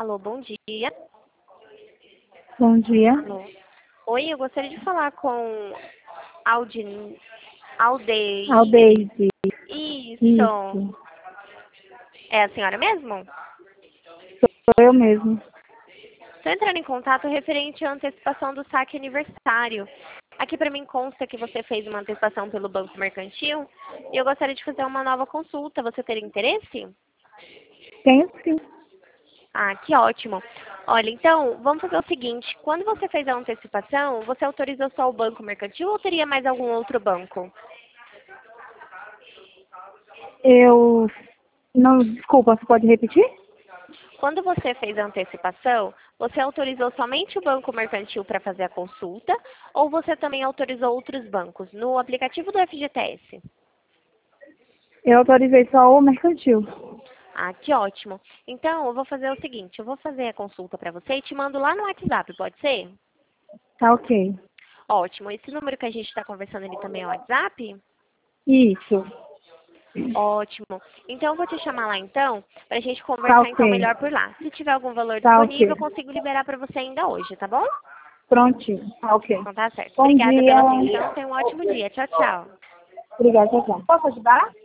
Alô, bom dia. Bom dia. Alô. Oi, eu gostaria de falar com Aldeide. Aldeide. Isso. Isso. É a senhora mesmo? Sou eu mesmo. Estou entrando em contato referente à antecipação do saque aniversário. Aqui para mim consta que você fez uma antecipação pelo Banco Mercantil e eu gostaria de fazer uma nova consulta. Você teria interesse? Tenho sim. Ah, que ótimo. Olha, então, vamos fazer o seguinte. Quando você fez a antecipação, você autorizou só o Banco Mercantil ou teria mais algum outro banco? Eu... Não, desculpa, você pode repetir? Quando você fez a antecipação, você autorizou somente o Banco Mercantil para fazer a consulta ou você também autorizou outros bancos no aplicativo do FGTS? Eu autorizei só o mercantil. Ah, que ótimo. Então, eu vou fazer o seguinte, eu vou fazer a consulta para você e te mando lá no WhatsApp, pode ser? Tá ok. Ótimo. Esse número que a gente está conversando ali também é o WhatsApp? Isso. Ótimo. Então, eu vou te chamar lá então, para a gente Tá conversar então ok. melhor por lá. Se tiver algum valor Tá disponível, ok. eu consigo liberar para você ainda hoje, tá bom? Prontinho. Tá ok. Então tá certo. Bom Obrigada dia. pela atenção. Tenha um ótimo dia. Tchau, tchau. Obrigada, tchau. Posso ajudar?